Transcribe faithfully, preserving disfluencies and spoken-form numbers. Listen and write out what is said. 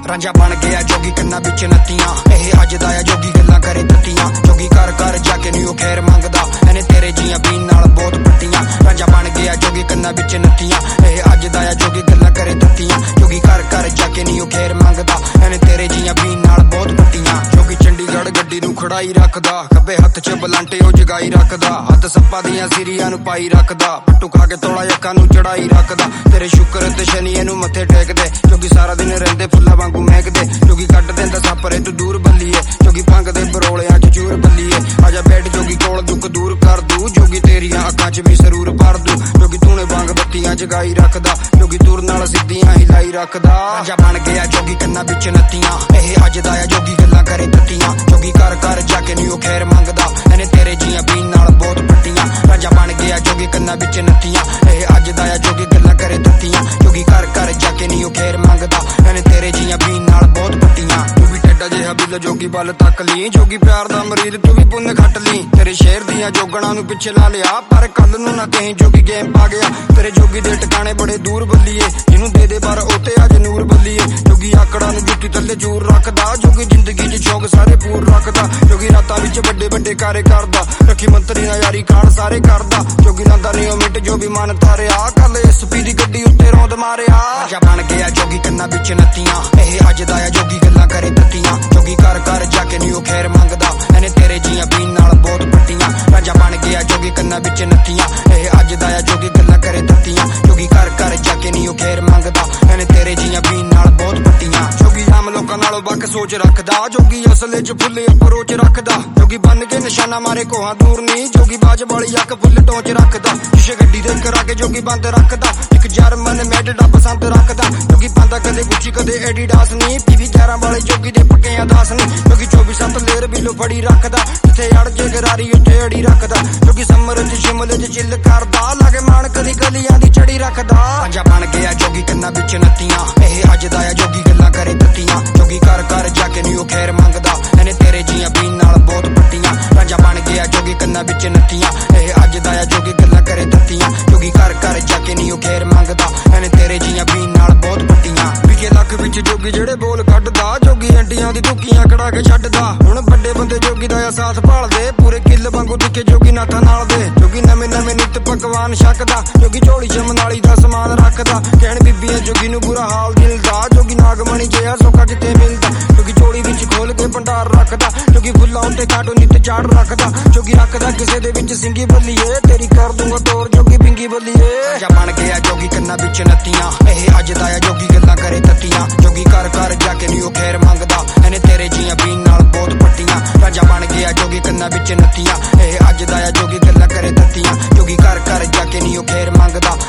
ਰਾਂਝਾ ਬਣ ਗਿਆ ਜੋਗੀ ਕੰਨਾਂ ਵਿੱਚ ਨੱਤੀਆਂ। ਇਹ ਅੱਜ ਦਾ ਆ ਜੋਗੀ ਗੱਲਾਂ ਕਰੇ ਤੱਤੀਆਂ। ਜੋਗੀ ਘਰ ਘਰ ਜਾ ਕੇ ਨਹੀਂ ਉਹ ਖੈਰ ਮੰਗਦਾ, ਇਹਨੇ ਤੇਰੇ ਜੀਆਂ ਪੀਣ ਨਾਲ ਬਹੁਤ ਪੱਟੀਆਂ। ਰਾਂਝਾ ਬਣ ਗਿਆ ਜੋਗੀ ਕੰਨਾਂ ਵਿੱਚ ਨੱਤੀਆਂ। ਇਹ ਅੱਜ ਦਾ ਆ ਜੋਗੀ ਗੱਲਾਂ ਕਰੇ ਤੱਤੀਆਂ। ਜੋਗੀ ਘਰ ਘਰ ਜਾ ਕੇ ਨਹੀਂ ਉਹ ਖੈਰ ਮੰਗਦਾ, ਇਹਨੇ ਤੇਰੇ ਜੀਆਂ ਪੀਣ ਨਾਲ ਬਹੁਤ ਪੱਟੀਆਂ। ਜੋਗੀ ਚੰਡੀਗੜ੍ਹ ਗੱਡੀ ਨੂੰ ਖੜਾਈ ਰੱਖਦਾ, ਖੱਬੇ ਹੱਥ 'ਚ ਬਲਾਂਟੇ ਉਹ ਜਗਾਈ ਰੱਖਦਾ। ਹੱਥ ਸੱਪਾਂ ਦੀਆਂ ਸਿਰੀਆਂ ਨੂੰ ਪਾਈ ਰੱਖਦਾ, ਪੱਟੂ ਖਾ ਕੇ ਤੋਲਾ ਅੱਖਾਂ ਨੂੰ ਚੜਾਈ ਰੱਖਦਾ। ਤੇਰੇ ਸ਼ੁਕਰ ਤੇ ਸ਼ਨੀ ਇਹਨੂੰ ਮੱਥੇ ਟੇਕਦੇ, ਜੋਗੀ ਸਾਰਾ ਦਿਨ ਰਹਿੰਦੇ ਫੁੱਲਾਂ ਵਾਂਗੂ ਮਹਿਕਦੇ। ਜੋਗੀ ਕੱਢ ਦਿੰਦਾ ਸਾਪਰੇ ਤੂੰ ਦੂਰ ਬੱਲੀਏ, ਜੋਗੀ ਭੰਗ ਦੇ ਬਰੋਲਿਆਂ 'ਚ ਚੂਰ ਬੱਲੀਏ। ਆਜਾ ਬੈਠ ਜੋਗੀ ਕੋਲ ਦੁੱਖ ਦੂਰ ਕਰ ਦੂ, ਜੋਗੀ ਤੇਰੀਆਂ ਅੱਖਾਂ 'ਚ ਵੀ ਸਰੂਰ ਭਰ ਦੂ। ਜੋਗੀ ਤੂਨੇ ਵਾਂਗ ਬੱਤੀਆਂ ਜਗਾਈ ਰੱਖਦਾ, ਜੋਗੀ ਤੁਰ ਨਾਲ ਸਿੱਧੀਆਂ ਹੀ ਲਾਈ ਰੱਖਦਾ। ਰਾਂਝਾ ਬਣ ਗਿਆ ਜੋਗੀ ਕੰਨਾਂ ਵਿੱਚ ਨੱਤੀਆਂ। ਇਹ ਅੱਜ ਦਾ ਆ ਜੋਗੀ ਗੱਲਾਂ ਕਰੇ ਤੱਤੀਆਂ। ਜੋਗੀ ਘਰ ਘਰ ਜਾ ਕੇ ਨਹੀਂ ਉਹ ਖੈਰ ਮੰਗਦਾ, ਇਹਨੇ ਤੇਰੇ ਜੀਆਂ ਪੀਣ ਨਾਲ ਬਹੁਤ ਪੱਟੀਆਂ। ਰਾਂਝਾ ਬਣ ਗਿਆ ਜੋਗੀ ਕੰਨਾਂ ਵਿੱਚ ਨੱਤੀਆਂ। ਇਹ ਅੱਜ ਦਾ ਆ ਜੋਗੀ ਗੱਲਾਂ ਕਰੇ ਤੱਤੀਆਂ। ਜੋਗੀ ਘਰ ਘਰ ਜਾ ਕੇ ਨਹੀਂ ਉਹ ਖੈਰ ਮੰਗਦਾ, ਇਹਨੇ ਤੇਰੇ ਜੀਆਂ ਪੀਣ ਨਾਲ ਬਹੁਤ ਪੱਟੀਆਂ। ਤੂੰ ਵੀ ਟੱਡਾ ਜਿਹਾ ਬਿੱਲ ਜੋਗੀ ਵੱਲ ਤੱਕ ਲਈ, ਜੋਗੀ ਪਿਆਰ ਦਾ ਮਰੀਦ ਤੂੰ ਵੀ ਪੁੰਨ ਖੱਟ ਲਈ। ਤੇਰੇ ਸ਼ਹਿਰ ਦੀਆਂ ਜੋਗਣਾ ਨੂੰ ਪਿੱਛੇ ਲਾ ਲਿਆ, ਪਰ ਕੱਲ ਨੂੰ ਨਾ ਕਹੀਂ ਜੋਗੀ ਗੇਮ ਪਾ ਗਿਆ। ਤੇਰੇ ਜੋਗੀ ਦੇ ਟਿਕਾਣੇ ਬੜੇ ਦੂਰ ਬੱਲੀਏ, ਜਿਹਨੂੰ ਦੇ ਦੇ ਪਰ ਉੱਤੇ ਅੱਜ ਨੂਰ ਬੱਲੀਏ। ਜੋਗੀ ਆਕੜਾਂ ਨੂੰ ਜੁੱਤੀ ਥੱਲੇ ਜੂਰ ਰੱਖਦਾ, ਜੋਗੀ ਜ਼ਿੰਦਗੀ 'ਚ ਸ਼ੌਕ ਸਾਰੇ ਪੂਰ ਰੱਖਦਾ। ਜੋਗੀ ਰਾਤਾਂ ਵਿੱਚ ਵੱਡੇ ਵੱਡੇ ਕਾਰੇ ਕਰਦਾ, ਰੱਖੀ ਮੰਤਰੀ ਨਾਲ ਯਾਰੀ ਕਾਂਡ ਸਾਰੇ ਕਰਦਾ। ਜੋਗੀ ਲਾਂਦਾ ਨਹੀਂ ਉਹ ਮਿੰਟ ਜੋ ਵੀ ਮਨ ਤਾਰਿਆ, ਕੱਲ ਐਸਪੀ ਦੀ ਗੱਡੀ ਉੱਤੇ ਰੌਂਦ ਮਾਰਿਆ। ਰਾਂਝਾ ਬਣ ਗਿਆ ਜੋਗੀ ਕੰਨਾਂ ਵਿੱਚ ਨੱਤੀਆਂ। ਇਹ ਅੱਜ ਦਾ ਆ ਜੋਗੀ ਗੱਲਾਂ ਕਰੇ ਤੱਤੀਆਂ। ਜੋਗੀ ਘਰ ਘਰ ਜਾ ਕੇ ਨਹੀਂ ਉਹ ਖੈਰ ਮੰਗਦਾ, ਇਹਨੇ ਤੇਰੇ ਜੀਆਂ ਪੀਣ ਨਾਲ ਬਹੁਤ ਪੱਟੀਆਂ। ਰਾਂਝਾ ਬਣ ਗਿਆ ਜੋਗੀ ਕੰਨਾਂ ਵਿੱਚ ਨੱਤੀਆਂ। ਇਹ ਅੱਜ ਦਾ ਆ ਜੋਗੀ ਗੱਲਾਂ ਕਰੇ ਤੱਤੀਆਂ। ਜੋਗੀ ਘਰ ਘਰ ਜਾ ਕੇ ਨਹੀਂ ਉਹ ਖੈਰ ਮੰਗਦਾ, ਇਹਨੇ ਤੇਰੇ ਜੀਆਂ ਪੀਣ ਨਾਲ ਬਹੁਤ ਪੱਟੀਆਂ। ਜੋਗੀ ਆਮ ਲੋਕਾਂ ਨਾਲੋਂ ਵੱਖ ਸੋਚ ਰੱਖਦਾ, ਜੋਗੀ ਅਸਲੇ 'ਚ ਫੁੱਲੇ ਅਪਰੋਚ ਰੱਖਦਾ। ਜੋਗੀ ਬੰਨ ਕੇ ਨਿਸ਼ਾਨਾ ਮਾਰੇ ਕੋਹਾਂ ਦੂਰ ਨਹੀਂ, ਜੋਗੀ ਬਾਜ ਵਾਲੀ ਅੱਖ ਫੁੱਲ ਟੋਚ ਰੱਖਦਾ। ਸ਼ੀਸ਼ੇ ਗੱਡੀ ਦੇ ਕਰਾ ਕੇ ਜੋਗੀ ਬੰਦ ਰੱਖਦਾ, ਇੱਕ ਜਰਮਨ ਮੈਡ ਦਾ ਪਸੰਦ ਰੱਖਦਾ। ਜੋਗੀ ਪਾਂਦਾ ਕਦੇ ਗੁੱਚੀ ਕਦੇ ਐਡੀਡਾਸ ਨਹੀਂ, ਪੀਵੀ ਗਿਆਰਾਂ ਵਾਲੇ ਜੋਗੀ ਦੇ ਪੱਕਿਆਂ ਦਾਸ ਨਹੀਂ। ਜੋਗੀ ਚੌਵੀ ਸੱਤ ਲੇਰ ਬਿੱਲੋ ਫੜੀ ਰੱਖਦਾ, ਜਿੱਥੇ ਅੜ ਜੇ ਗਰਾਰੀ ਉੱਥੇ ਅੜੀ ਰੱਖਦਾ। ਜੋਗੀ ਸਮਰ 'ਚ ਸ਼ਿਮਲੇ 'ਚ ਚਿੱਲ ਕਰਦਾ, ਲਾਗੇ ਮਾਣ ਕਦੀ ਗਲੀਆਂ ਦੀ ਚੜੀ ਰੱਖਦਾ। ਰਾਂਝਾ ਬਣ ਗਿਆ ਜੋਗੀ ਕੰਨਾਂ ਵਿੱਚ ਨੱਤੀਆਂ। ਇਹ ਅੱਜ ਦਾ ਆ ਜੋਗੀ ਗੱਲਾਂ ਕਰੇ ਤੱਤੀਆਂ। ਜੋਗੀ ਘਰ ਘਰ ਜਾ ਕੇ ਨਹੀਂ ਉਹ ਖੈਰ ਮੰਗਦਾ, ਇਹਨੇ ਤੇਰੇ ਜੀਆਂ ਪੀਣ ਨਾਲ ਬਹੁਤ ਪੱਟੀਆਂ। ਰਾਂਝਾ ਬਣ ਗਿਆ ਜੋਗੀ ਕੰਨਾਂ ਵਿੱਚ ਨੱਤੀਆਂ। ਇਹ ਅੱਜ ਦਾ ਆ ਜੋਗੀ ਗੱਲਾਂ ਕਰੇ ਤੱਤੀਆਂ। ਜੋਗੀ ਘਰ ਘਰ ਜਾ ਕੇ ਨਹੀਂ ਉਹ ਖੈਰ ਮੰਗਦਾ, ਇਹਨੇ ਤੇਰੇ ਜੀਆਂ ਪੀਣ ਨਾਲ ਬਹੁਤ ਪੱਟੀਆਂ। ਵਿਕੇ ਲੱਖ ਵਿੱਚ ਜੋਗੀ ਜਿਹੜੇ ਬੋਲ ਕੱਢਦਾ, ਜੋਗੀ ਐਂਟੀਆਂ ਦੀ ਧੁੱਕੀਆਂ ਕਢਾ ਕੇ ਛੱਡਦਾ। ਹੁਣ ਵੱਡੇ ਬੰਦੇ ਜੋਗੀ ਦਾ ਆ ਸਾਥ ਭਾਲਦੇ, ਪੂਰੇ ਕਿੱਲ ਵਾਂਗੂ ਦਿਖੇ ਜੋਗੀ ਨਾਥਾਂ ਨਾਲ ਦੇ। ਜੋਗੀ ਨਵੇਂ ਨਵੇਂ ਨਿੱਤ ਪਕਵਾਨ ਛਕਦਾ, ਜੋਗੀ ਝੋਲੀ 'ਚ ਮਨਾਲੀ ਦਾ ਸਮਾਨ ਰੱਖਦਾ। ਕਹਿਣ ਬੀਬੀਆਂ ਜੋਗੀ ਨੂੰ ਬੁਰਾ ਹਾਲ ਦਿਲ ਦਾ, ਜੋਗੀ ਨਾਗਮਣੀ ਜਿਹਾ ਸੌਖਾ ਕਿਤੇ ਮਿਲਦਾ। ਜੋਗੀ ਝੋਲੀ ਵਿੱਚ ਖੋਲ ਕੇ ਭੰਡਾਰ ਰੱਖਦਾ, ਜੋਗੀ ਫੁੱਲਾਂ ਉੱਤੇ ਕਾਟੋ ਨਿੱਤ ਚਾੜ ਰੱਖਦਾ। ਜੋਗੀ ਰੱਖਦਾ ਕਿਸੇ ਦੇ ਵਿੱਚ ਸਿੰਗੀ ਬੱਲੀਏ, ਤੇਰੀ ਕਰ ਦੂੰਗਾ ਤੋਰ ਜੋਗੀ ਬਿੰਗੀ ਬੱਲੀਏ। ਰਾਂਝਾ ਬਣ ਗਿਆ ਜੋਗੀ ਕੰਨਾਂ ਵਿੱਚ ਨੱਤੀਆਂ। ਇਹ ਅੱਜ ਦਾ ਆ ਜੋਗੀ ਗੱਲਾਂ ਕਰੇ ਤੱਤੀਆਂ। ਜੋਗੀ ਘਰ ਘਰ ਜਾ ਕੇ ਨਹੀਂ ਉਹ ਖੈਰ ਮੰਗਦਾ, ਇਹਨੇ ਤੇਰੇ ਜੀਆਂ ਪੀਣ ਨਾਲ ਬਹੁਤ ਪੱਟੀਆਂ। ਰਾਂਝਾ ਬਣ ਗਿਆ ਜੋਗੀ ਕੰਨਾਂ ਵਿੱਚ ਨੱਤੀਆਂ। ਇਹ ਅੱਜ ਦਾ ਆ ਜੋਗੀ ਗੱਲਾਂ ਕਰੇ ਤੱਤੀਆਂ। ਜੋਗੀ ਘਰ ਘਰ ਜਾ ਕੇ ਨਹੀਂ ਉਹ ਖੈਰ ਮੰਗਦਾ,